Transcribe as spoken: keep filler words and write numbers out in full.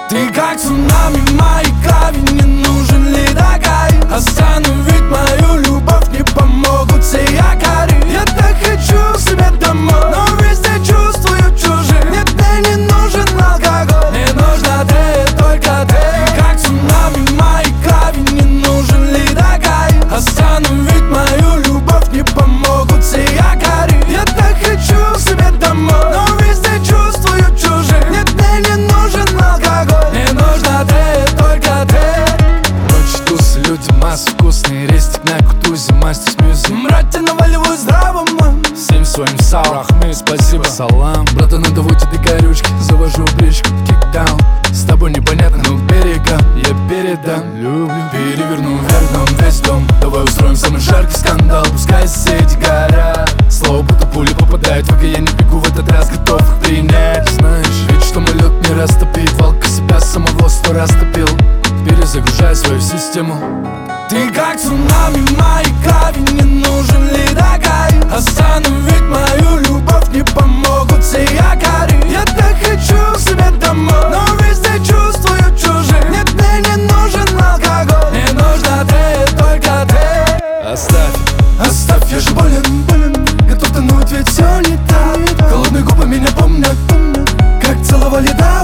Ты как цунами в моей крови, не нужен ледокай. Остановить мою любовь не помогут все якори. Я так хочу себе домой, но везде чувствую чужих. Нет, мне не нужен алкоголь, мне нужна ты, только ты. Ты как цунами в моей крови, не нужен ледокай. Остановить мою любовь не помогут все якори. Я так хочу себе домой, но везде чувствую чужих. Нет, мне не нужен алкоголь, мне нужна ты, только ты. Ночь туз, люди, масса вкусные. Рестик на кутузе, мастер смюзи. Мрате наваливаю здраво, мам. Всем своим сал, Ахмед, спасибо, салам. Братан, надо выйти до горючки. Завожу бричку, кикдаун. С тобой непонятно, но берегам я передам. Люблю, переверну вверх дом, весь дом. Давай устроим самый жаркий скандал. Пускай соседи горят. Слово будто пули попадает в око. Я не бегу в этот раз, готов их принять. Знаешь, ведь что мой лед не растопит. Волка себя самого сто раз топил. Перезагружай свою систему. Ты как цунами в моей крови, не нужен ледокай. Остановить мою любовь не помогут все якори. Я так хочу себе домой, но везде чувствую чужих. Нет, мне не нужен алкоголь, мне нужна ты, только ты. Оставь, оставь, я же болен, болен. Готов тонуть, ведь все не так. Холодные губы меня помнят, помнят, как целовали, да.